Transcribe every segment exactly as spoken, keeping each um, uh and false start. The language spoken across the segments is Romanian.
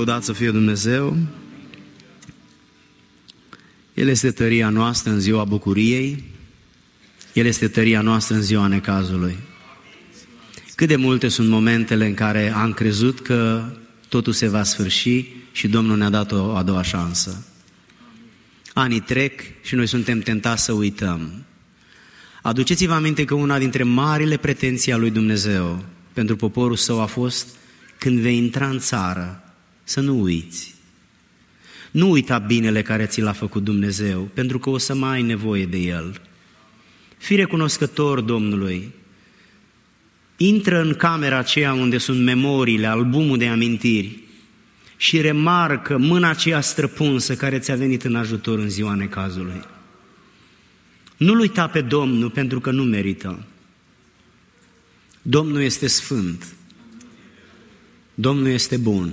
Lăudat să fie Dumnezeu! El este tăria noastră în ziua bucuriei, El este tăria noastră în ziua necazului. Cât de multe sunt momentele în care am crezut că totul se va sfârși și Domnul ne-a dat o a doua șansă. Anii trec și noi suntem tentați să uităm. Aduceți-vă aminte că una dintre marile pretenții a lui Dumnezeu pentru poporul său a fost: când vei intra în țară, să nu uiți. Nu uita binele care ți l-a făcut Dumnezeu, pentru că o să mai ai nevoie de el. Fii recunoscător Domnului. Intră în camera aceea unde sunt memoriile, albumul de amintiri și remarcă mâna aceea străpunsă care ți-a venit în ajutor în ziua necazului. Nu-L uita pe Domnul pentru că nu merită. Domnul este sfânt. Domnul este bun.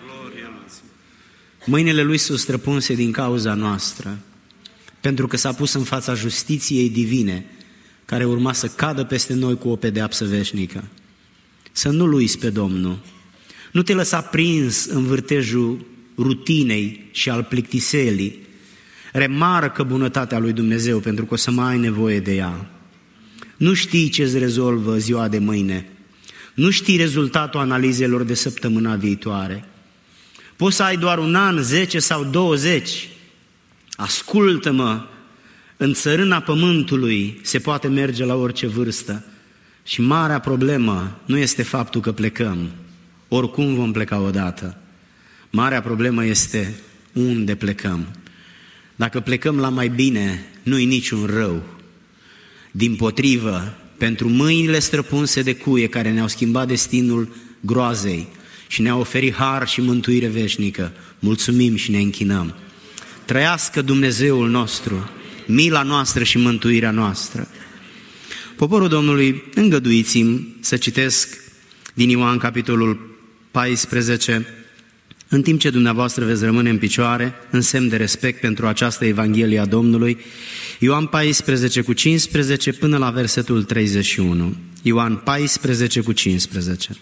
Mâinile Lui sunt străpunse din cauza noastră, pentru că s-a pus în fața justiției divine, care urma să cadă peste noi cu o pedeapsă veșnică. Să nu-L uiți pe Domnul. Nu te lăsa prins în vârtejul rutinei și al plictiselii. Remarcă bunătatea lui Dumnezeu, pentru că o să mai ai nevoie de ea. Nu știi ce-ți rezolvă ziua de mâine. Nu știi rezultatul analizelor de săptămâna viitoare. Poți să ai doar un an, zece sau douăzeci. Ascultă-mă, în țărâna pământului se poate merge la orice vârstă. Și marea problemă nu este faptul că plecăm. Oricum vom pleca odată. Marea problemă este unde plecăm. Dacă plecăm la mai bine, nu-i niciun rău. Dimpotrivă, pentru mâinile străpunse de cuie care ne-au schimbat destinul groazei și ne-au oferit har și mântuire veșnică, mulțumim și ne închinăm. Trăiască Dumnezeul nostru, mila noastră și mântuirea noastră. Poporul Domnului, îngăduiți-mi să citesc din Ioan capitolul paisprezece, în timp ce dumneavoastră veți rămâne în picioare, în semn de respect pentru această Evanghelie a Domnului. Ioan paisprezece cu cincisprezece până la versetul treizeci și unu. Ioan paisprezece cu cincisprezece.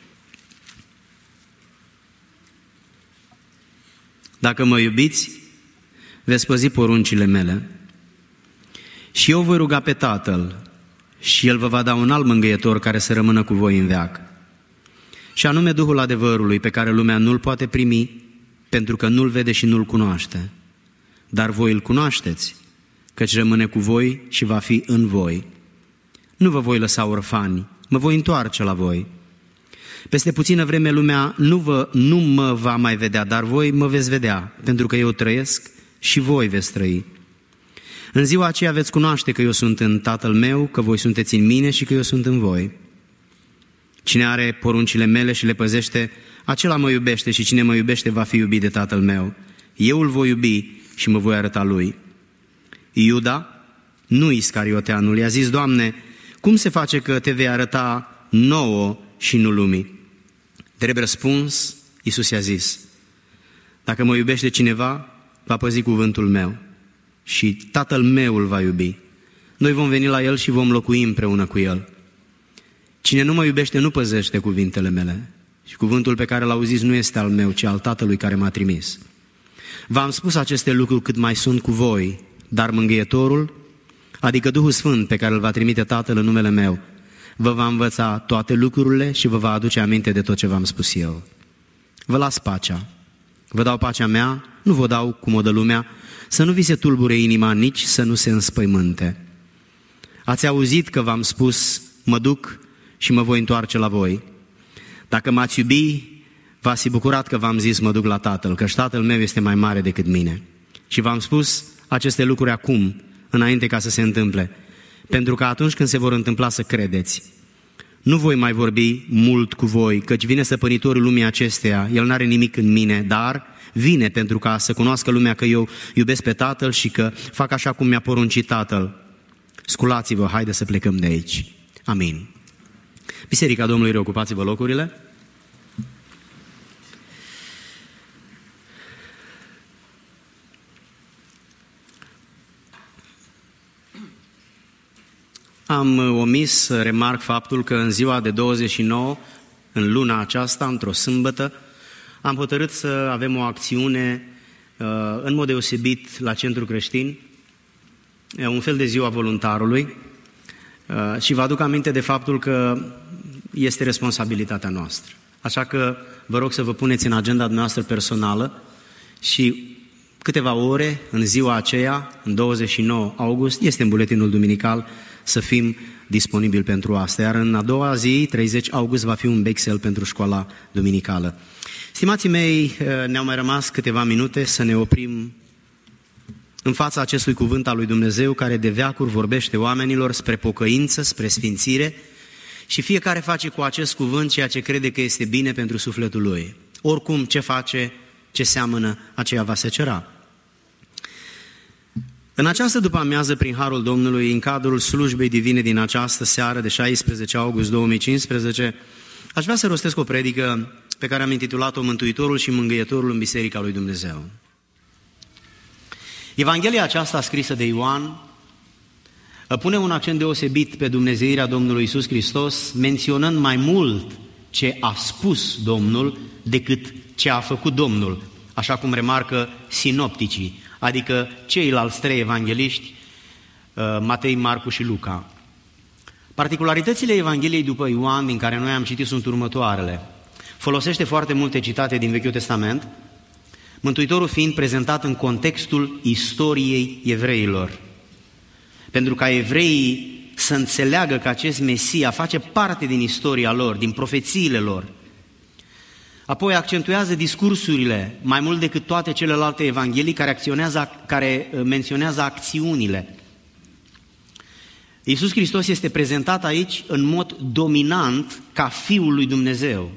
Dacă mă iubiți, veți păzi poruncile mele. Și eu voi ruga pe Tatăl și El vă va da un alt mângâietor care să rămână cu voi în veac. Și anume Duhul adevărului, pe care lumea nu-L poate primi, pentru că nu-L vede și nu-L cunoaște. Dar voi îl cunoașteți, căci rămâne cu voi și va fi în voi. Nu vă voi lăsa orfani, mă voi întoarce la voi. Peste puțină vreme lumea nu, vă, nu mă va mai vedea, dar voi mă veți vedea, pentru că eu trăiesc și voi veți trăi. În ziua aceea veți cunoaște că eu sunt în Tatăl meu, că voi sunteți în mine și că eu sunt în voi. Cine are poruncile mele și le păzește, acela mă iubește și cine mă iubește va fi iubit de Tatăl meu. Eu îl voi iubi și mă voi arăta lui. Iuda, nu Iscarioteanul, i-a zis: Doamne, cum se face că te vei arăta nouă și nu lumii? Drept răspuns, Iisus i-a zis: dacă mă iubește cineva, va păzi cuvântul meu și Tatăl meu îl va iubi. Noi vom veni la el și vom locui împreună cu el. Cine nu mă iubește nu păzește cuvintele mele și cuvântul pe care l-auziți nu este al meu, ci al Tatălui care m-a trimis. V-am spus aceste lucruri cât mai sunt cu voi, dar Mângâietorul, adică Duhul Sfânt pe care îl va trimite Tatăl în numele meu, vă va învăța toate lucrurile și vă va aduce aminte de tot ce v-am spus eu. Vă las pacea, vă dau pacea mea, nu vă dau cum o dă lumea, să nu vi se tulbure inima, nici să nu se înspăimânte. Ați auzit că v-am spus: mă duc și mă voi întoarce la voi. Dacă m-ați iubi, v-ați fi bucurat că v-am zis: mă duc la Tatăl, căci Tatăl meu este mai mare decât mine. Și v-am spus aceste lucruri acum, înainte ca să se întâmple, pentru că atunci când se vor întâmpla să credeți. Nu voi mai vorbi mult cu voi, căci vine stăpânitorul lumii acesteia, el n-are nimic în mine, dar vine pentru ca să cunoască lumea că eu iubesc pe Tatăl și că fac așa cum mi-a poruncit Tatăl. Sculați-vă, haide să plecăm de aici. Amin. Biserica Domnului, reocupați-vă locurile. Am omis să remarc faptul că în ziua de douăzeci și nouă, în luna aceasta, într-o sâmbătă, am hotărât să avem o acțiune în mod deosebit la Centru Creștin, un fel de ziua voluntarului, și vă aduc aminte de faptul că este responsabilitatea noastră. Așa că vă rog să vă puneți în agenda noastră personală și câteva ore în ziua aceea, în douăzeci și nouă august, este în buletinul duminical, să fim disponibili pentru asta. Iar în a doua zi, treizeci august, va fi un Bexel pentru școala duminicală. Stimații mei, ne-au mai rămas câteva minute să ne oprim în fața acestui cuvânt al lui Dumnezeu, care de veacuri vorbește oamenilor spre pocăință, spre sfințire, și fiecare face cu acest cuvânt ceea ce crede că este bine pentru sufletul lui. Oricum, ce face, ce seamănă, aceea va secera. În această după-amiază, prin harul Domnului, în cadrul slujbei divine din această seară de șaisprezece august două mii cincisprezece, aș vrea să rostesc o predică pe care am intitulat-o Mântuitorul și Mângâietorul în Biserica lui Dumnezeu. Evanghelia aceasta scrisă de Ioan pune un accent deosebit pe dumnezeirea Domnului Iisus Hristos, menționând mai mult ce a spus Domnul decât ce a făcut Domnul, așa cum remarcă sinopticii, adică ceilalți trei evangeliști, Matei, Marcu și Luca. Particularitățile Evangheliei după Ioan, din care noi am citit, sunt următoarele. Folosește foarte multe citate din Vechiul Testament, Mântuitorul fiind prezentat în contextul istoriei evreilor. Pentru ca evreii să înțeleagă că acest Mesia face parte din istoria lor, din profețiile lor. Apoi accentuează discursurile mai mult decât toate celelalte evanghelii care, acționează, care menționează acțiunile. Iisus Hristos este prezentat aici în mod dominant ca Fiul lui Dumnezeu.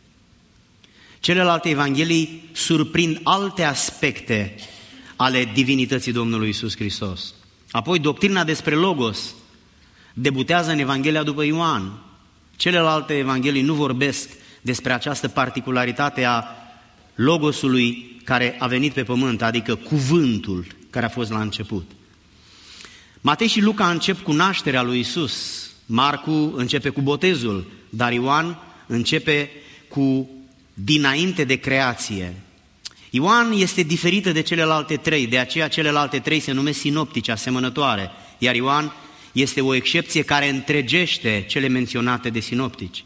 Celelalte evanghelii surprind alte aspecte ale divinității Domnului Iisus Hristos. Apoi doctrina despre Logos debutează în Evanghelia după Ioan. Celelalte evanghelii nu vorbesc despre această particularitate a Logosului care a venit pe pământ, adică cuvântul care a fost la început. Matei și Luca încep cu nașterea lui Iisus, Marcu începe cu botezul, dar Ioan începe cu dinainte de creație. Ioan este diferită de celelalte trei, de aceea celelalte trei se numesc sinoptici, asemănătoare, iar Ioan este o excepție care întregește cele menționate de sinoptici.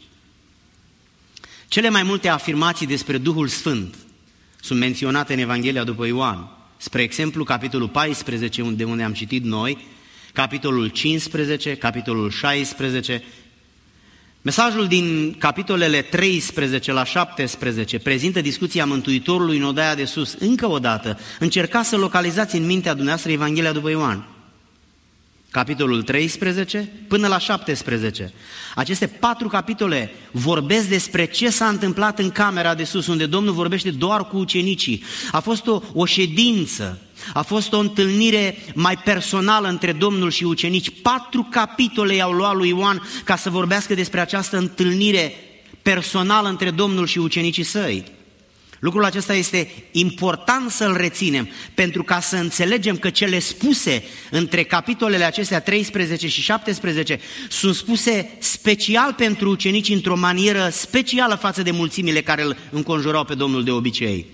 Cele mai multe afirmații despre Duhul Sfânt sunt menționate în Evanghelia după Ioan. Spre exemplu, capitolul paisprezece, de unde am citit noi, capitolul cincisprezece, capitolul șaisprezece. Mesajul din capitolele treisprezece la șaptesprezece prezintă discuția Mântuitorului în odaia de sus. Încă o dată, încercați să localizați în mintea dumneavoastră Evanghelia după Ioan. Capitolul treisprezece până la șaptesprezece. Aceste patru capitole vorbesc despre ce s-a întâmplat în camera de sus, unde Domnul vorbește doar cu ucenicii. A fost o, o ședință, a fost o întâlnire mai personală între Domnul și ucenici. Patru capitole i-au luat lui Ioan ca să vorbească despre această întâlnire personală între Domnul și ucenicii săi. Lucrul acesta este important să-l reținem, pentru ca să înțelegem că cele spuse între capitolele acestea treisprezece și șaptesprezece sunt spuse special pentru ucenici într-o manieră specială față de mulțimile care îl înconjurau pe Domnul de obicei.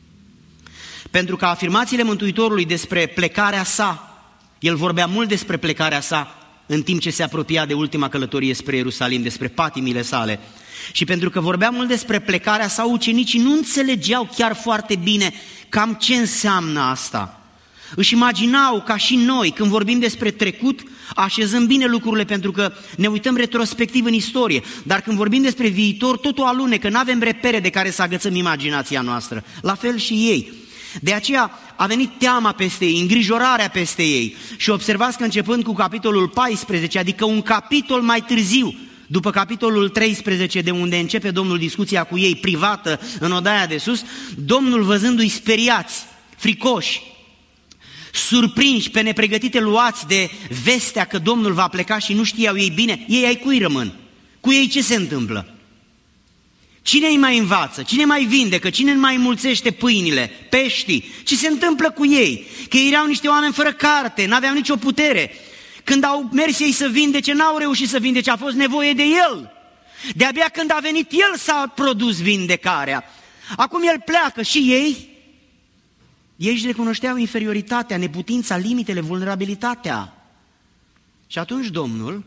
Pentru că afirmațiile Mântuitorului despre plecarea sa, el vorbea mult despre plecarea sa în timp ce se apropia de ultima călătorie spre Ierusalim, despre patimile sale. Și pentru că vorbea mult despre plecarea sa, ucenicii nu înțelegeau chiar foarte bine cam ce înseamnă asta. Își imaginau, ca și noi, când vorbim despre trecut, așezăm bine lucrurile pentru că ne uităm retrospectiv în istorie, dar când vorbim despre viitor, totul alunecă, nu avem repere de care să agățăm imaginația noastră. La fel și ei. De aceea a venit teama peste ei, îngrijorarea peste ei. Și observați că începând cu capitolul paisprezece, adică un capitol mai târziu, după capitolul treisprezece, de unde începe Domnul discuția cu ei privată în odaia de sus, Domnul, văzându-i speriați, fricoși, surprinși, pe nepregătite, luați de vestea că Domnul va pleca și nu știau ei bine, ei ai cui rămân? Cu ei ce se întâmplă? Cine îi mai învață? Cine mai vindecă? Cine mai înmulțește pâinile, peștii? Ce se întâmplă cu ei? Că ei erau niște oameni fără carte, n-aveau nicio putere. Când au mers ei să vindece, n-au reușit să vindece, a fost nevoie de El. De-abia când a venit El s-a produs vindecarea. Acum el pleacă și ei, ei își recunoșteau inferioritatea, neputința, limitele, vulnerabilitatea. Și atunci Domnul,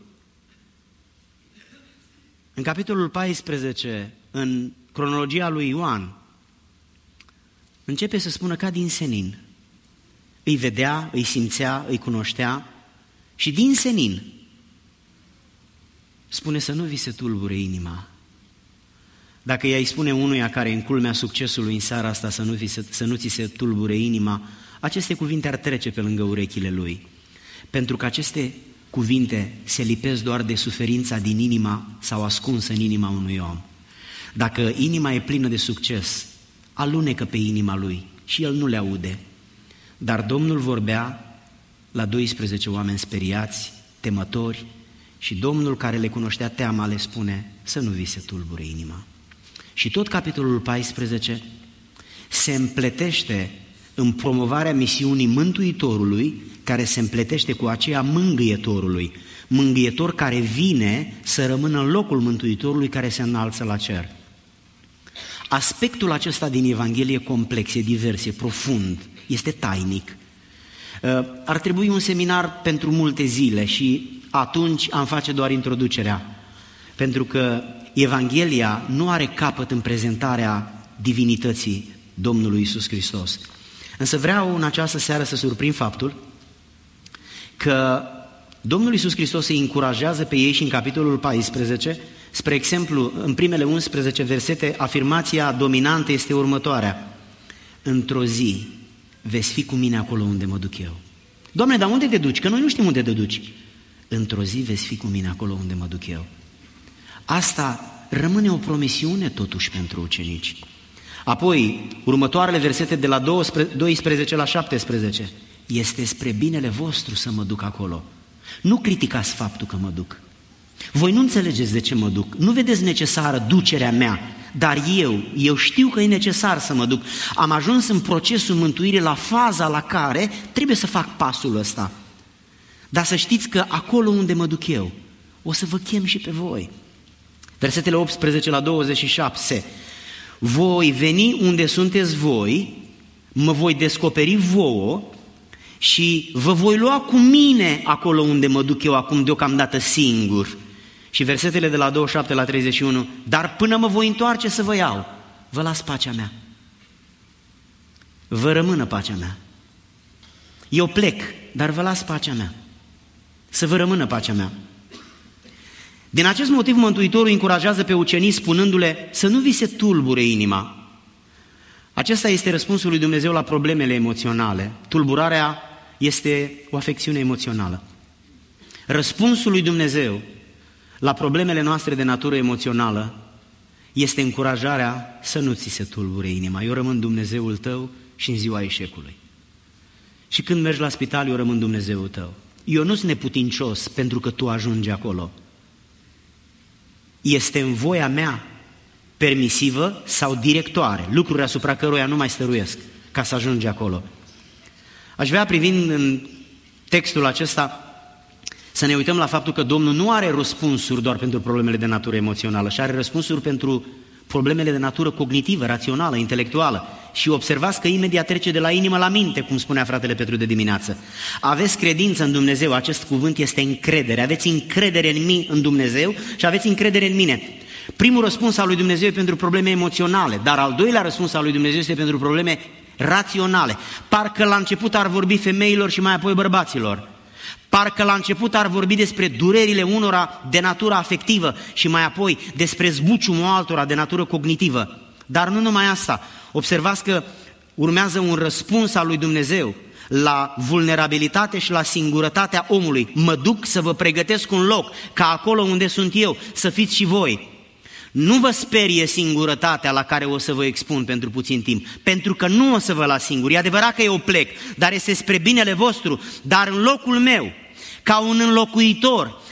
în capitolul paisprezece, în cronologia lui Ioan, începe să spună ca din senin. Îi vedea, îi simțea, îi cunoștea și din senin spune să nu vi se tulbure inima. Dacă ea îi spune unuia care e în culmea succesului în seara asta să nu, vi se, să nu ți se tulbure inima, aceste cuvinte ar trece pe lângă urechile lui. Pentru că aceste cuvinte se lipesc doar de suferința din inima sau ascunsă în inima unui om. Dacă inima e plină de succes, alunecă pe inima lui și el nu le aude. Dar Domnul vorbea la doisprezece oameni speriați, temători, și Domnul care le cunoștea teama le spune să nu vi se tulbure inima. Și tot capitolul paisprezece se împletește în promovarea misiunii Mântuitorului, care se împletește cu aceea Mângâietorului, Mângâietor care vine să rămână în locul Mântuitorului care se înalță la cer. Aspectul acesta din Evanghelie e complex, e divers, e profund, este tainic. Ar trebui un seminar pentru multe zile și atunci am face doar introducerea, pentru că Evanghelia nu are capăt în prezentarea divinității Domnului Iisus Hristos. Însă vreau în această seară să surprind faptul că Domnul Iisus Hristos îi încurajează pe ei și în capitolul paisprezece, spre exemplu, în primele unsprezece versete, afirmația dominantă este următoarea: într-o zi veți fi cu mine acolo unde mă duc eu. Doamne, dar unde te duci? Că noi nu știm unde te duci. Într-o zi veți fi cu mine acolo unde mă duc eu. Asta rămâne o promisiune totuși pentru ucenici. Apoi, următoarele versete de la doisprezece la șaptesprezece. Este spre binele vostru să mă duc acolo. Nu criticați faptul că mă duc. Voi nu înțelegeți de ce mă duc. Nu vedeți necesară ducerea mea, dar eu, eu știu că e necesar să mă duc. Am ajuns în procesul mântuirii la faza la care trebuie să fac pasul ăsta. Dar să știți că acolo unde mă duc eu, o să vă chem și pe voi. Versetele optsprezece la douăzeci și șapte. Voi veni unde sunteți voi, mă voi descoperi vouă și vă voi lua cu mine acolo unde mă duc eu acum deocamdată singur. Și versetele de la douăzeci și șapte la treizeci și unu. Dar până mă voi întoarce să vă iau, vă las pacea mea. Vă rămână pacea mea. Eu plec, dar vă las pacea mea. Să vă rămână pacea mea. Din acest motiv Mântuitorul încurajează pe ucenici spunându-le să nu vi se tulbure inima. Acesta este răspunsul lui Dumnezeu la problemele emoționale. Tulburarea este o afecțiune emoțională. Răspunsul lui Dumnezeu la problemele noastre de natură emoțională este încurajarea să nu ți se tulbure inima. Eu rămân Dumnezeul tău și în ziua eșecului. Și când mergi la spital, eu rămân Dumnezeul tău. Eu nu sunt neputincios pentru că tu ajungi acolo. Este în voia mea permisivă sau directoare, lucruri asupra căruia nu mai stăruiesc ca să ajungi acolo. Aș vrea, privind în textul acesta, să ne uităm la faptul că Domnul nu are răspunsuri doar pentru problemele de natură emoțională, ci are răspunsuri pentru problemele de natură cognitivă, rațională, intelectuală. Și observați că imediat trece de la inimă la minte, cum spunea fratele Petru de dimineață. Aveți credință în Dumnezeu, acest cuvânt este încredere. Aveți încredere în mine, în Dumnezeu, și aveți încredere în mine. Primul răspuns al lui Dumnezeu e pentru probleme emoționale, dar al doilea răspuns al lui Dumnezeu este pentru probleme raționale. Parcă la început ar vorbi femeilor și mai apoi bărbaților. Parcă la început ar vorbi despre durerile unora de natură afectivă și mai apoi despre zbuciumul altora de natură cognitivă. Dar nu numai asta. Observați că urmează un răspuns al lui Dumnezeu la vulnerabilitate și la singurătatea omului. Mă duc să vă pregătesc un loc, ca acolo unde sunt eu, să fiți și voi. Nu vă sperie singurătatea la care o să vă expun pentru puțin timp, pentru că nu o să vă las singur. E adevărat că eu plec, dar este spre binele vostru, dar în locul meu, ca un înlocuitor,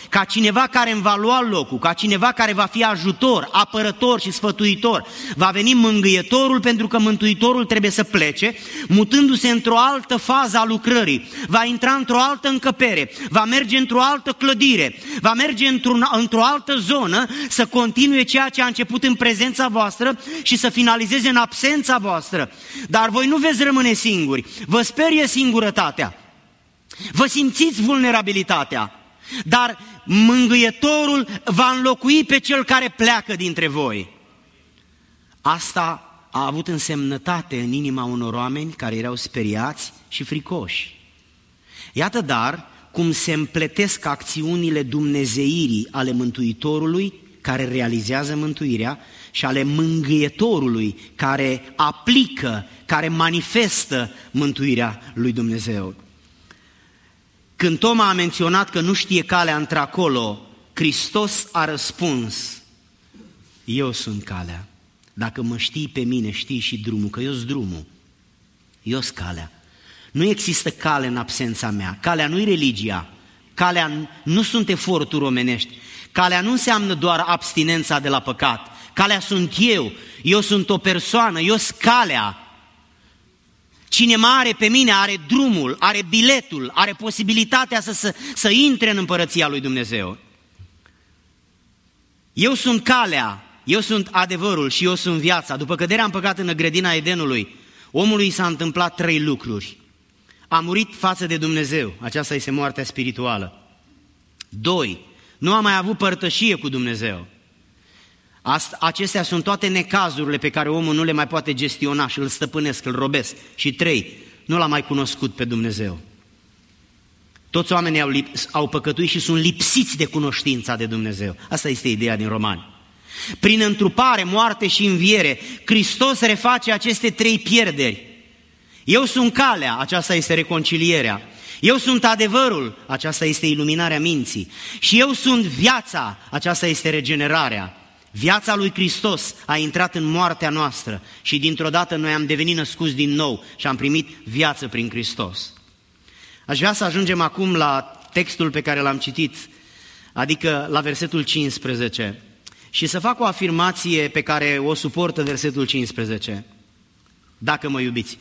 ca cineva care îmi va lua locul, ca cineva care va fi ajutor, apărător și sfătuitor. Va veni mângâietorul pentru că mântuitorul trebuie să plece, mutându-se într-o altă fază a lucrării. Va intra într-o altă încăpere, va merge într-o altă clădire, va merge într-o, într-o altă zonă să continue ceea ce a început în prezența voastră și să finalizeze în absența voastră. Dar voi nu veți rămâne singuri, vă sperie singurătatea. Vă simțiți vulnerabilitatea, dar mângâietorul va înlocui pe cel care pleacă dintre voi. Asta a avut însemnătate în inima unor oameni care erau speriați și fricoși. Iată dar cum se împletesc acțiunile dumnezeirii ale Mântuitorului care realizează mântuirea și ale mângâietorului care aplică, care manifestă mântuirea lui Dumnezeu. Când Toma a menționat că nu știe calea într-acolo, Hristos a răspuns: eu sunt calea. Dacă mă știi pe mine, știi și drumul, că eu-s drumul, eu-s calea. Nu există cale în absența mea. Calea nu-i religia, calea nu sunt eforturi omenești, calea nu înseamnă doar abstinența de la păcat. Calea sunt eu, eu sunt o persoană, eu-s calea. Cine mă are pe mine are drumul, are biletul, are posibilitatea să, să, să intre în împărăția lui Dumnezeu. Eu sunt calea, eu sunt adevărul și eu sunt viața. După căderea în păcat în grădina Edenului, omului s-a întâmplat trei lucruri. A murit față de Dumnezeu, aceasta este moartea spirituală. Doi, nu a mai avut părtășie cu Dumnezeu. Asta, acestea sunt toate necazurile pe care omul nu le mai poate gestiona și îl stăpânesc, îl robesc. Și trei, nu l-a mai cunoscut pe Dumnezeu. Toți oamenii au, lip, au păcătuit și sunt lipsiți de cunoștința de Dumnezeu. Asta este ideea din Romani. Prin întrupare, moarte și înviere, Hristos reface aceste trei pierderi. Eu sunt calea, aceasta este reconcilierea. Eu sunt adevărul, aceasta este iluminarea minții. Și eu sunt viața, aceasta este regenerarea. Viața lui Hristos a intrat în moartea noastră și dintr-o dată noi am devenit născuți din nou și am primit viață prin Hristos. Aș vrea să ajungem acum la textul pe care l-am citit, adică la versetul cincisprezece, și să fac o afirmație pe care o suportă versetul cincisprezece. Dacă mă iubiți.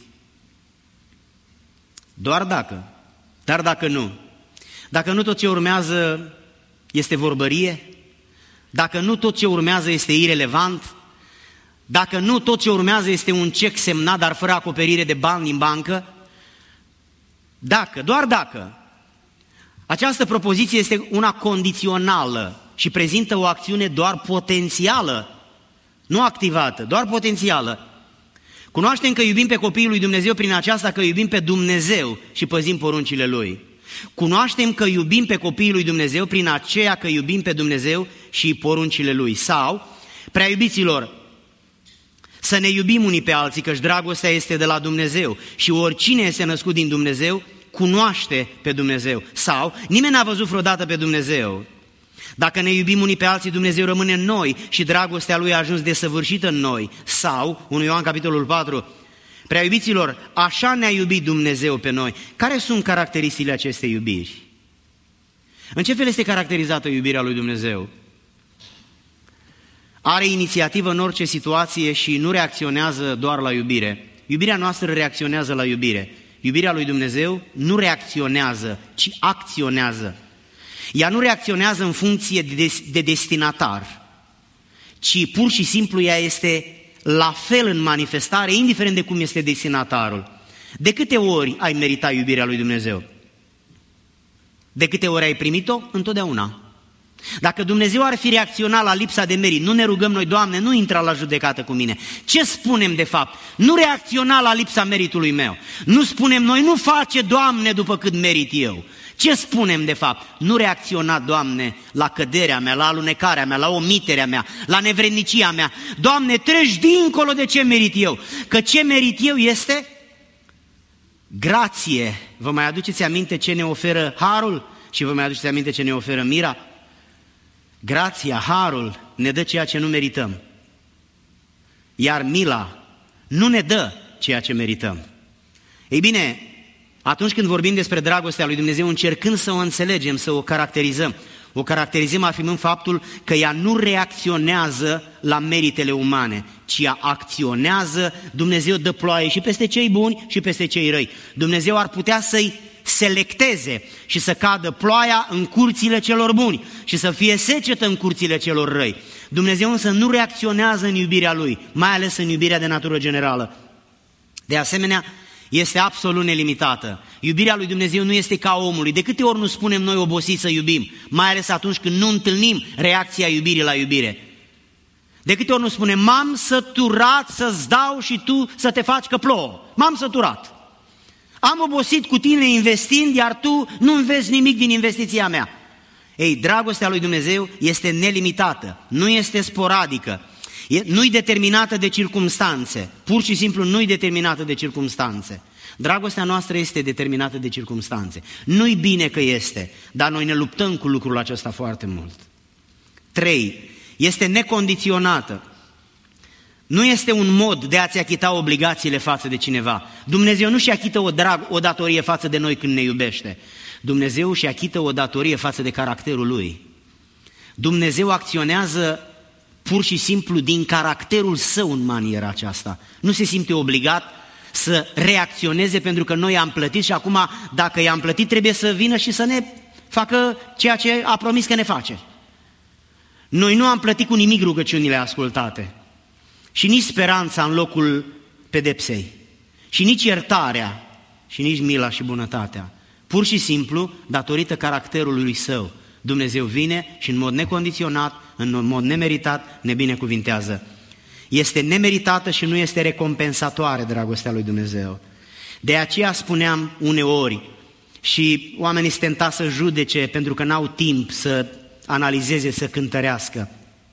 Doar dacă, dar dacă nu. Dacă nu, tot ce urmează este vorbărie, dacă nu, tot ce urmează este irelevant, dacă nu, tot ce urmează este un cec semnat, dar fără acoperire de bani din bancă, dacă, doar dacă, această propoziție este una condițională și prezintă o acțiune doar potențială, nu activată, doar potențială. Cunoaștem că iubim pe copiii lui Dumnezeu prin aceasta că iubim pe Dumnezeu și păzim poruncile Lui. Cunoaștem că iubim pe copiii lui Dumnezeu prin aceea că iubim pe Dumnezeu și poruncile Lui. Sau, prea iubiților, să ne iubim unii pe alții, căci dragostea este de la Dumnezeu și oricine este născut din Dumnezeu cunoaște pe Dumnezeu. Sau, nimeni n-a văzut vreodată pe Dumnezeu. Dacă ne iubim unii pe alții, Dumnezeu rămâne în noi și dragostea Lui a ajuns desăvârșită în noi. Sau, unu Ioan capitolul patru, prea iubiților, așa ne-a iubit Dumnezeu pe noi. Care sunt caracteristicile acestei iubiri? În ce fel este caracterizată iubirea lui Dumnezeu? Are inițiativă în orice situație și nu reacționează doar la iubire. Iubirea noastră reacționează la iubire. Iubirea lui Dumnezeu nu reacționează, ci acționează. Ea nu reacționează în funcție de, de destinatar, ci pur și simplu ea este la fel în manifestare, indiferent de cum este destinatarul. De câte ori ai meritat iubirea lui Dumnezeu? De câte ori ai primit-o? Întotdeauna. Dacă Dumnezeu ar fi reacționat la lipsa de merit, nu ne rugăm noi, Doamne, nu intra la judecată cu mine. Ce spunem de fapt? Nu reacționa la lipsa meritului meu. Nu spunem noi, nu face, Doamne, după cât merit eu. Ce spunem de fapt? Nu reacționa, Doamne, la căderea mea, la alunecarea mea, la omiterea mea, la nevrednicia mea. Doamne, treci dincolo de ce merit eu. Că ce merit eu este grație. Vă mai aduceți aminte ce ne oferă harul? Și vă mai aduceți aminte ce ne oferă mira? Grația, harul, ne dă ceea ce nu merităm. Iar mila nu ne dă ceea ce merităm. Ei bine, atunci când vorbim despre dragostea lui Dumnezeu, încercând să o înțelegem, să o caracterizăm, O caracterizăm afirmând faptul că ea nu reacționează la meritele umane, ci ea acționează. Dumnezeu dă ploaie și peste cei buni și peste cei răi. Dumnezeu ar putea să-i selecteze și să cadă ploaia în curțile celor buni și să fie secetă în curțile celor răi. Dumnezeu însă nu reacționează în iubirea Lui, mai ales în iubirea de natură generală. De asemenea, este absolut nelimitată. Iubirea lui Dumnezeu nu este ca a omului. De câte ori nu spunem noi obosiți să iubim, mai ales atunci când nu întâlnim reacția iubirii la iubire? De câte ori nu spunem, m-am săturat să-ți dau și tu să te faci că plouă. M-am săturat. Am obosit cu tine investind, iar tu nu-mi vezi nimic din investiția mea. Ei, dragostea lui Dumnezeu este nelimitată, nu este sporadică, nu-i determinată de circumstanțe, pur și simplu nu-i determinată de circumstanțe. Dragostea noastră este determinată de circumstanțe. Nu-i bine că este, dar noi ne luptăm cu lucrul acesta foarte mult. Trei, este necondiționată. Nu este un mod de a-ți achita obligațiile față de cineva. Dumnezeu nu și achită o, drag, o datorie față de noi când ne iubește. Dumnezeu și achită o datorie față de caracterul Lui. Dumnezeu acționează pur și simplu din caracterul Său în maniera aceasta. Nu se simte obligat să reacționeze pentru că noi am plătit și acum dacă i-am plătit trebuie să vină și să ne facă ceea ce a promis că ne face. Noi nu am plătit cu nimic rugăciunile ascultate și nici speranța în locul pedepsei și nici iertarea și nici mila și bunătatea. Pur și simplu, datorită caracterului Său, Dumnezeu vine și în mod necondiționat, în mod nemeritat, ne binecuvintează. Este nemeritată și nu este recompensatoare dragostea lui Dumnezeu. De aceea spuneam uneori și oamenii se tenta să judece pentru că n-au timp să analizeze, să cântărească.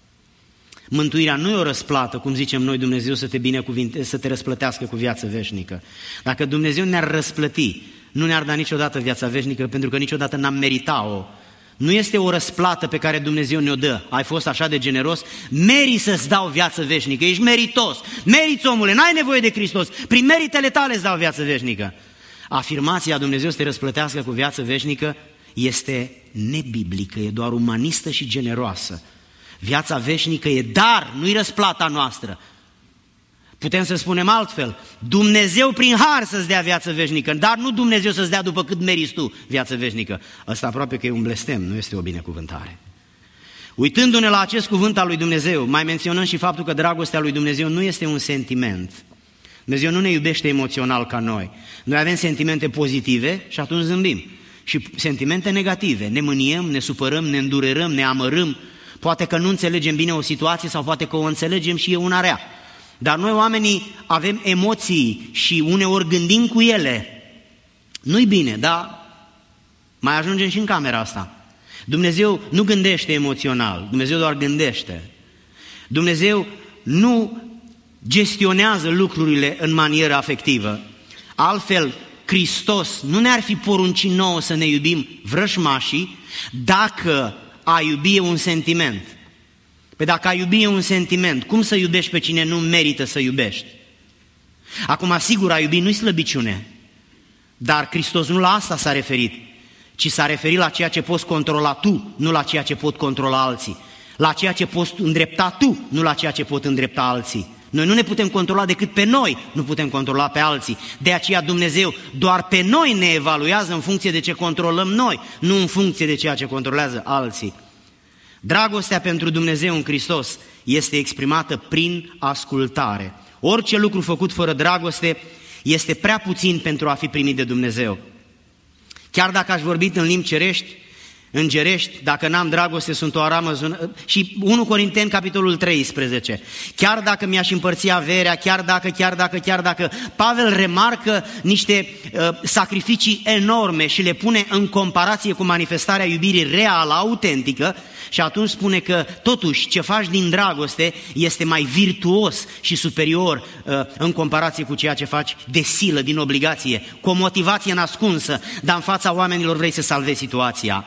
Mântuirea nu e o răsplată, cum zicem noi, Dumnezeu să te binecuvinte, să te răsplătească cu viață veșnică. Dacă Dumnezeu ne-ar răsplăti, nu ne-ar da niciodată viața veșnică, pentru că niciodată n-am meritat-o. Nu este o răsplată pe care Dumnezeu ne-o dă. Ai fost așa de generos, meriți să-ți dau viață veșnică, ești meritos, meriți, omule, n-ai nevoie de Hristos, prin meritele tale îți dau viață veșnică. Afirmația Dumnezeu să te răsplătească cu viață veșnică este nebiblică, e doar umanistă și generoasă. Viața veșnică e dar, nu-i răsplata noastră. Putem să spunem altfel, Dumnezeu prin har să-ți dea viață veșnică, dar nu Dumnezeu să-ți dea după cât meriți tu viață veșnică. Ăsta aproape că e un blestem, nu este o binecuvântare. Uitându-ne la acest cuvânt al lui Dumnezeu, mai menționăm și faptul că dragostea lui Dumnezeu nu este un sentiment. Dumnezeu nu ne iubește emoțional ca noi. Noi avem sentimente pozitive și atunci zâmbim. Și sentimente negative, ne mâniem, ne supărăm, ne îndurerăm, ne amărâm. Poate că nu înțelegem bine o situație sau poate că o înțelegem și e una rea. Dar noi oamenii avem emoții și uneori gândim cu ele. Nu-i bine, dar mai ajungem și în camera asta. Dumnezeu nu gândește emoțional, Dumnezeu doar gândește. Dumnezeu nu gestionează lucrurile în manieră afectivă. Altfel, Hristos nu ne-ar fi poruncit nouă să ne iubim vrășmașii dacă a iubi e un sentiment. Păi dacă a iubi e un sentiment, cum să iubești pe cine nu merită să iubești? Acum, sigur, a iubi nu-i slăbiciune, dar Hristos nu la asta s-a referit, ci s-a referit la ceea ce poți controla tu, nu la ceea ce pot controla alții, la ceea ce poți îndrepta tu, nu la ceea ce pot îndrepta alții. Noi nu ne putem controla decât pe noi, nu putem controla pe alții. De aceea Dumnezeu doar pe noi ne evaluează în funcție de ce controlăm noi, nu în funcție de ceea ce controlează alții. Dragostea pentru Dumnezeu în Hristos este exprimată prin ascultare. Orice lucru făcut fără dragoste este prea puțin pentru a fi primit de Dumnezeu. Chiar dacă aș vorbi în limbi cerești, îngerești, dacă n-am dragoste, sunt o aramă zună... Și unu Corinteni, capitolul treisprezece. Chiar dacă mi-aș împărți averea, chiar dacă, chiar dacă, chiar dacă... Pavel remarcă niște uh, sacrificii enorme și le pune în comparație cu manifestarea iubirii reală, autentică, și atunci spune că totuși ce faci din dragoste este mai virtuos și superior uh, în comparație cu ceea ce faci de silă, din obligație, cu o motivație nascunsă, dar în fața oamenilor vrei să salvezi situația.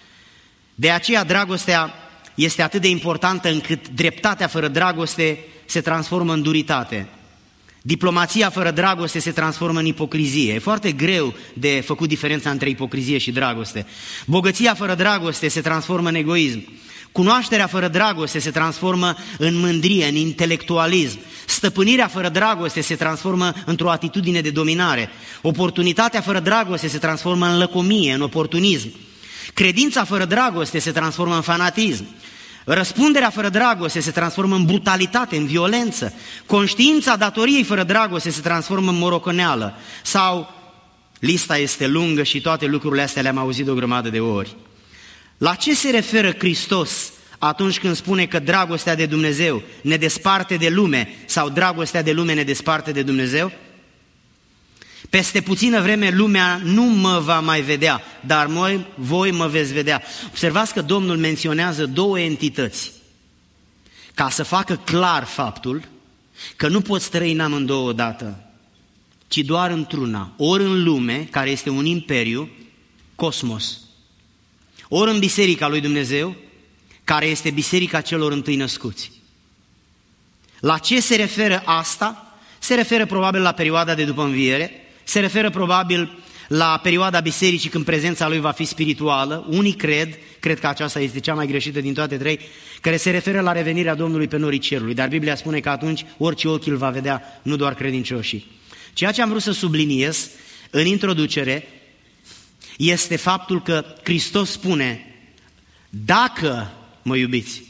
De aceea dragostea este atât de importantă încât dreptatea fără dragoste se transformă în duritate. Diplomația fără dragoste se transformă în ipocrizie. E foarte greu de făcut diferența între ipocrizie și dragoste. Bogăția fără dragoste se transformă în egoism. Cunoașterea fără dragoste se transformă în mândrie, în intelectualism. Stăpânirea fără dragoste se transformă într-o atitudine de dominare. Oportunitatea fără dragoste se transformă în lăcomie, în oportunism. Credința fără dragoste se transformă în fanatism. Răspunderea fără dragoste se transformă în brutalitate, în violență. Conștiința datoriei fără dragoste se transformă în moroconeală. Sau, lista este lungă și toate lucrurile astea le-am auzit o grămadă de ori. La ce se referă Hristos atunci când spune că dragostea de Dumnezeu ne desparte de lume sau dragostea de lume ne desparte de Dumnezeu? Peste puțină vreme lumea nu mă va mai vedea, dar moi, voi mă veți vedea. Observați că Domnul menționează două entități ca să facă clar faptul că nu poți trăi în amândouă odată, ci doar într-una, ori în lume, care este un imperiu, cosmos, ori în biserica lui Dumnezeu, care este biserica celor întâi născuți. La ce se referă asta? Se referă probabil la perioada de după înviere, se referă probabil la perioada bisericii când prezența lui va fi spirituală. Unii cred, cred că aceasta este cea mai greșită din toate trei, care se referă la revenirea Domnului pe norii cerului, dar Biblia spune că atunci orice ochi îl va vedea, nu doar credincioșii. Ceea ce am vrut să subliniez în introducere este faptul că Hristos spune: dacă mă iubiți.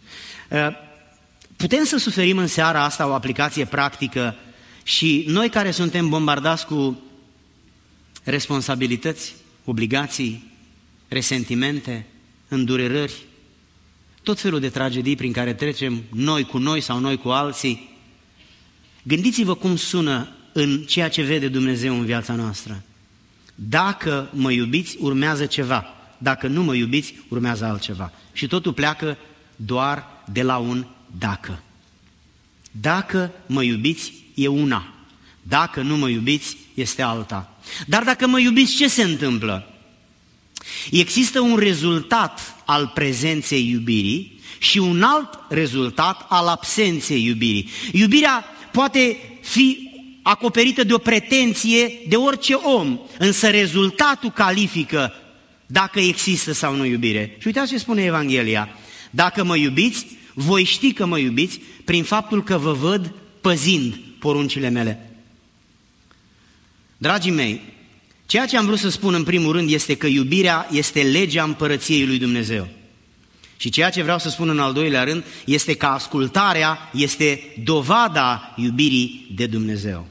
Putem să suferim în seara asta o aplicație practică și noi care suntem bombardați cu responsabilități, obligații, resentimente, îndurerări, tot felul de tragedii prin care trecem noi cu noi sau noi cu alții, gândiți-vă cum sună în ceea ce vede Dumnezeu în viața noastră. Dacă mă iubiți, urmează ceva. Dacă nu mă iubiți, urmează altceva. Și totul pleacă doar de la un dacă. Dacă mă iubiți, e una. Dacă nu mă iubiți, este alta. Dar dacă mă iubiți, ce se întâmplă? Există un rezultat al prezenței iubirii și un alt rezultat al absenței iubirii. Iubirea poate fi acoperită de o pretenție de orice om, însă rezultatul califică dacă există sau nu iubire. Și uitați ce spune Evanghelia: dacă mă iubiți, voi ști că mă iubiți prin faptul că vă văd păzind poruncile mele. Dragii mei, ceea ce am vrut să spun în primul rând este că iubirea este legea împărăției lui Dumnezeu. Și ceea ce vreau să spun în al doilea rând este că ascultarea este dovada iubirii de Dumnezeu.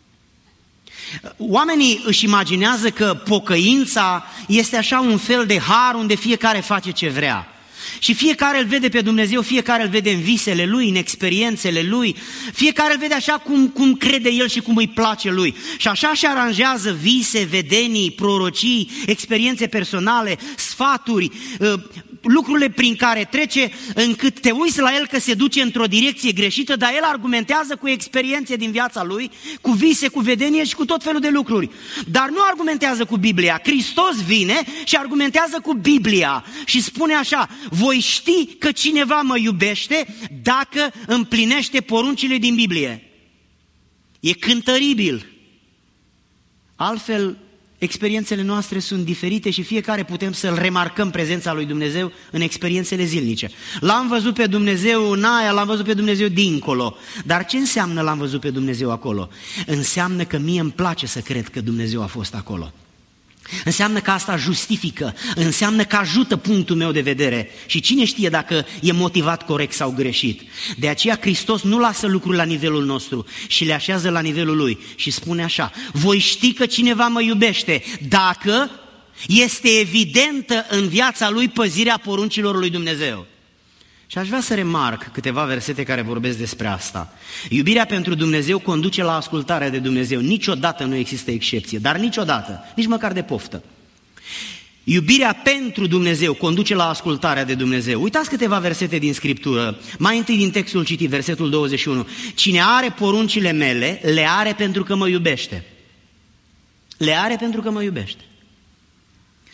Oamenii își imaginează că pocăința este așa un fel de har unde fiecare face ce vrea. Și fiecare îl vede pe Dumnezeu, fiecare îl vede în visele lui, în experiențele lui, fiecare îl vede așa cum, cum crede el și cum îi place lui. Și așa și aranjează vise, vedenii, prorocii, experiențe personale, sfaturi, lucrurile prin care trece, încât te uiți la el că se duce într-o direcție greșită, dar el argumentează cu experiențe din viața lui, cu vise, cu vedenie și cu tot felul de lucruri. Dar nu argumentează cu Biblia. Hristos vine și argumentează cu Biblia și spune așa: voi ști că cineva mă iubește dacă împlinește poruncile din Biblie. E cântăribil. Altfel, experiențele noastre sunt diferite și fiecare putem să-L remarcăm prezența lui Dumnezeu în experiențele zilnice. L-am văzut pe Dumnezeu în aia, l-am văzut pe Dumnezeu dincolo. Dar ce înseamnă l-am văzut pe Dumnezeu acolo? Înseamnă că mie îmi place să cred că Dumnezeu a fost acolo. Înseamnă că asta justifică, înseamnă că ajută punctul meu de vedere și cine știe dacă e motivat corect sau greșit. De aceea Hristos nu lasă lucruri la nivelul nostru și le așează la nivelul Lui și spune așa: voi ști că cineva mă iubește dacă este evidentă în viața lui păzirea poruncilor lui Dumnezeu. Și aș vrea să remarc câteva versete care vorbesc despre asta. Iubirea pentru Dumnezeu conduce la ascultarea de Dumnezeu. Niciodată nu există excepție, dar niciodată, nici măcar de poftă. Iubirea pentru Dumnezeu conduce la ascultarea de Dumnezeu. Uitați câteva versete din Scriptură. Mai întâi din textul citit, versetul douăzeci și unu. Cine are poruncile mele, le are pentru că mă iubește. Le are pentru că mă iubește.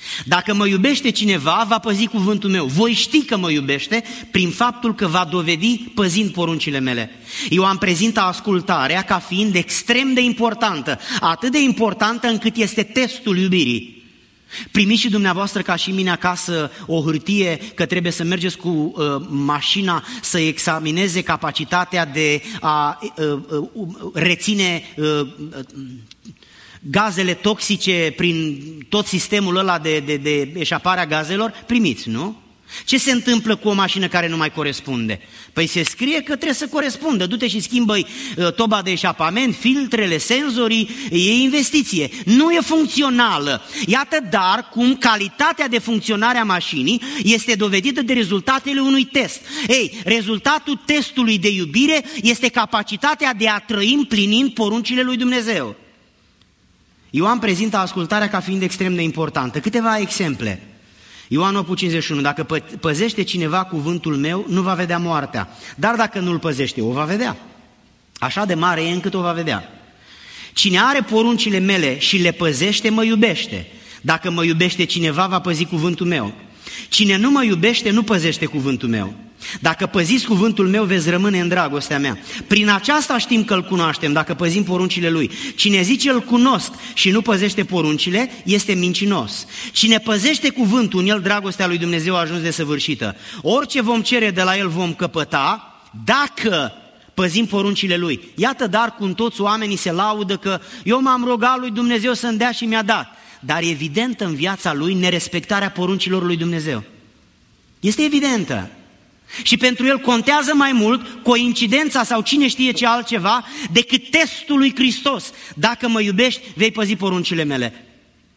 Dacă mă iubește cineva, va păzi cuvântul meu. Voi ști că mă iubește prin faptul că va dovedi păzind poruncile mele. Ioan prezintă ascultarea ca fiind extrem de importantă, atât de importantă încât este testul iubirii. Primiți și dumneavoastră ca și mine acasă o hârtie că trebuie să mergeți cu uh, mașina să examineze capacitatea de a uh, uh, reține uh, gazele toxice prin tot sistemul ăla de, de, de eșapare a gazelor? Primiți, nu? Ce se întâmplă cu o mașină care nu mai corespunde? Păi se scrie că trebuie să corespundă. Du-te și schimbă toba de eșapament, filtrele, senzorii, e investiție. Nu e funcțională. Iată dar cum calitatea de funcționare a mașinii este dovedită de rezultatele unui test. Ei, rezultatul testului de iubire este capacitatea de a trăi împlinind poruncile lui Dumnezeu. Ioan prezintă ascultarea ca fiind extrem de importantă. Câteva exemple. Ioan opt cincizeci și unu, dacă păzește cineva cuvântul meu, nu va vedea moartea. Dar dacă nu-l păzește, o va vedea. Așa de mare e încât o va vedea. Cine are poruncile mele și le păzește, mă iubește. Dacă mă iubește cineva, va păzi cuvântul meu. Cine nu mă iubește, nu păzește cuvântul meu. Dacă păziți cuvântul meu, veți rămâne în dragostea mea. Prin aceasta știm că îl cunoaștem, dacă păzim poruncile lui. Cine zice îl cunosc și nu păzește poruncile, este mincinos. Cine păzește cuvântul, în el dragostea lui Dumnezeu a ajuns desăvârșită. Orice vom cere de la el vom căpăta, dacă păzim poruncile lui. Iată dar cum toți oamenii se laudă că eu m-am rugat lui Dumnezeu să-mi dea și mi-a dat. Dar e evidentă în viața lui nerespectarea poruncilor lui Dumnezeu. Este evidentă. Și pentru el contează mai mult coincidența sau cine știe ce altceva decât testul lui Hristos. Dacă mă iubești, vei păzi poruncile mele.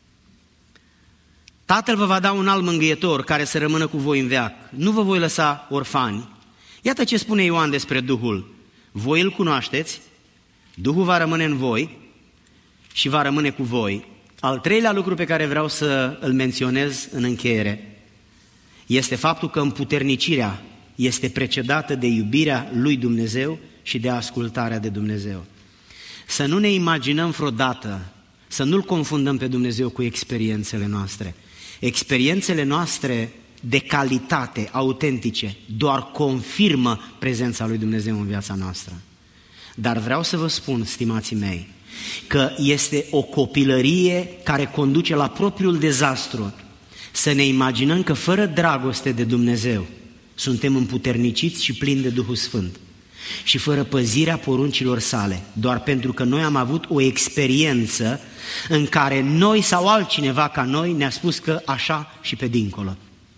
Tatăl vă va da un alt mângâietor care să rămână cu voi în veac. Nu vă voi lăsa orfani. Iată ce spune Ioan despre Duhul. Voi îl cunoașteți, Duhul va rămâne în voi și va rămâne cu voi. Al treilea lucru pe care vreau să îl menționez în încheiere este faptul că împuternicirea este precedată de iubirea lui Dumnezeu și de ascultarea de Dumnezeu. Să nu ne imaginăm vreodată, să nu-L confundăm pe Dumnezeu cu experiențele noastre. Experiențele noastre de calitate, autentice, doar confirmă prezența lui Dumnezeu în viața noastră. Dar vreau să vă spun, stimații mei, că este o copilărie care conduce la propriul dezastru. Să ne imaginăm că fără dragoste de Dumnezeu suntem împuterniciți și plini de Duhul Sfânt și fără păzirea poruncilor sale, doar pentru că noi am avut o experiență în care noi sau altcineva ca noi ne-a spus că așa și pe dincolo.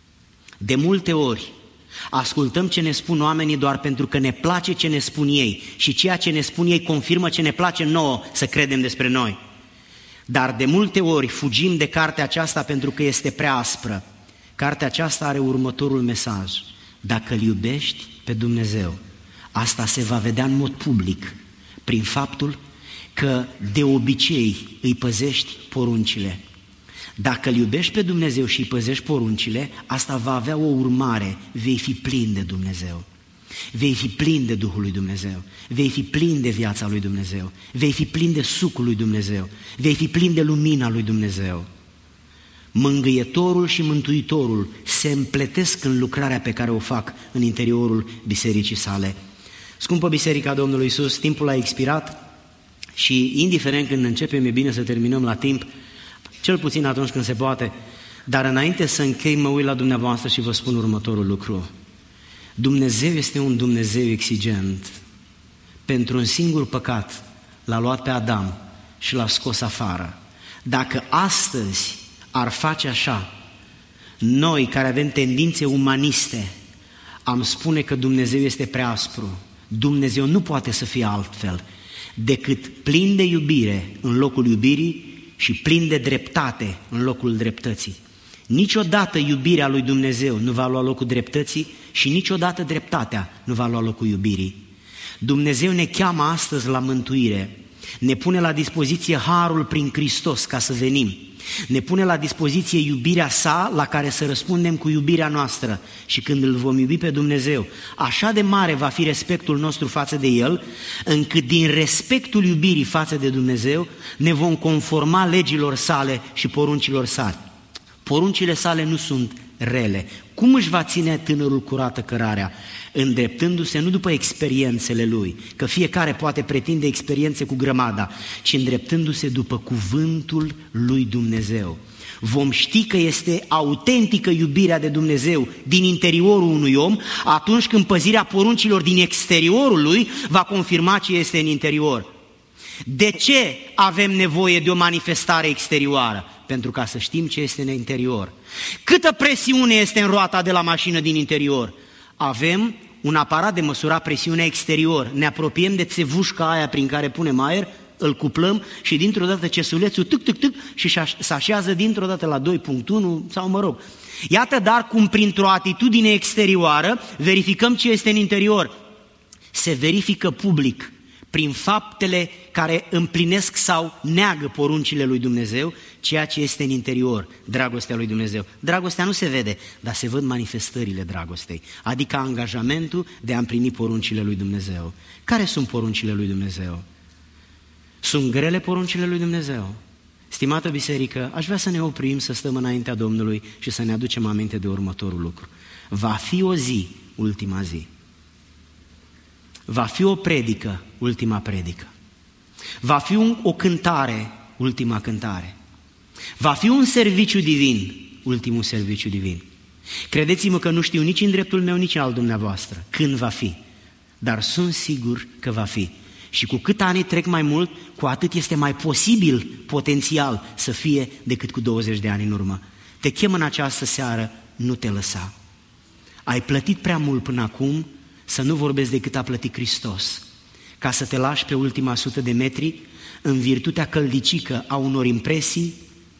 De multe ori ascultăm ce ne spun oamenii doar pentru că ne place ce ne spun ei și ceea ce ne spun ei confirmă ce ne place nouă să credem despre noi. Dar de multe ori fugim de cartea aceasta pentru că este prea aspră. Cartea aceasta are următorul mesaj. Dacă îl iubești pe Dumnezeu, asta se va vedea în mod public, prin faptul că de obicei îi păzești poruncile. Dacă îl iubești pe Dumnezeu și îi păzești poruncile, asta va avea o urmare, vei fi plin de Dumnezeu. Vei fi plin de Duhul lui Dumnezeu, vei fi plin de viața lui Dumnezeu, vei fi plin de sucul lui Dumnezeu, vei fi plin de lumina lui Dumnezeu. Mângâietorul și Mântuitorul se împletesc în lucrarea pe care o fac în interiorul bisericii sale. Scumpă Biserica Domnului Iisus, timpul a expirat și indiferent când începem, e bine să terminăm la timp, cel puțin atunci când se poate, dar înainte să închei, mă uit la dumneavoastră și vă spun următorul lucru. Dumnezeu este un Dumnezeu exigent. Pentru un singur păcat l-a luat pe Adam și l-a scos afară. Dacă astăzi ar face așa, noi care avem tendințe umaniste, am spune că Dumnezeu este prea aspru. Dumnezeu nu poate să fie altfel decât plin de iubire în locul iubirii și plin de dreptate în locul dreptății. Niciodată iubirea lui Dumnezeu nu va lua locul dreptății și niciodată dreptatea nu va lua locul iubirii. Dumnezeu ne cheamă astăzi la mântuire, ne pune la dispoziție harul prin Hristos ca să venim, ne pune la dispoziție iubirea sa la care să răspundem cu iubirea noastră și când îl vom iubi pe Dumnezeu, așa de mare va fi respectul nostru față de El, încât din respectul iubirii față de Dumnezeu ne vom conforma legilor sale și poruncilor sale. Poruncile sale nu sunt rele. Cum își va ține tânărul curată cărarea? Îndreptându-se nu după experiențele lui, că fiecare poate pretinde experiențe cu grămada, ci îndreptându-se după cuvântul lui Dumnezeu. Vom ști că este autentică iubirea de Dumnezeu din interiorul unui om atunci când păzirea poruncilor din exteriorul lui va confirma ce este în interior. De ce avem nevoie de o manifestare exterioară? Pentru ca să știm ce este în interior. Câtă presiune este în roata de la mașină din interior? Avem un aparat de măsurat presiunea exterior. Ne apropiem de țevușca aia prin care punem aer, îl cuplăm și dintr-o dată cesulețul tâc, tâc, tâc și se așează dintr-o dată la doi virgulă unu sau mă rog. Iată dar cum printr-o atitudine exterioară verificăm ce este în interior. Se verifică public prin faptele care împlinesc sau neagă poruncile lui Dumnezeu, ceea ce este în interior, dragostea lui Dumnezeu. Dragostea nu se vede, dar se văd manifestările dragostei, adică angajamentul de a împlini poruncile lui Dumnezeu. Care sunt poruncile lui Dumnezeu? Sunt grele poruncile lui Dumnezeu? Stimată biserică, aș vrea să ne oprim, să stăm înaintea Domnului și să ne aducem aminte de următorul lucru. Va fi o zi, ultima zi. Va fi o predică, ultima predică. Va fi un, o cântare, ultima cântare. Va fi un serviciu divin, ultimul serviciu divin. Credeți-mă că nu știu nici în dreptul meu, nici al dumneavoastră când va fi, dar sunt sigur că va fi. Și cu cât anii trec mai mult, cu atât este mai posibil, potențial, să fie decât cu douăzeci de ani în urmă. Te chem în această seară, nu te lăsa. Ai plătit prea mult până acum, să nu vorbesc de cât a plătit Hristos, ca să te lași pe ultima sută de metri în virtutea căldicică a unor impresii,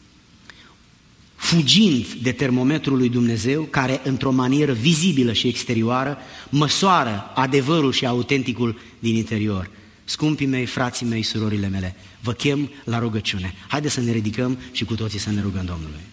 fugind de termometrul lui Dumnezeu, care într-o manieră vizibilă și exterioară măsoară adevărul și autenticul din interior. Scumpii mei, frații mei, surorile mele, vă chem la rugăciune. Haideți să ne ridicăm și cu toții să ne rugăm Domnului.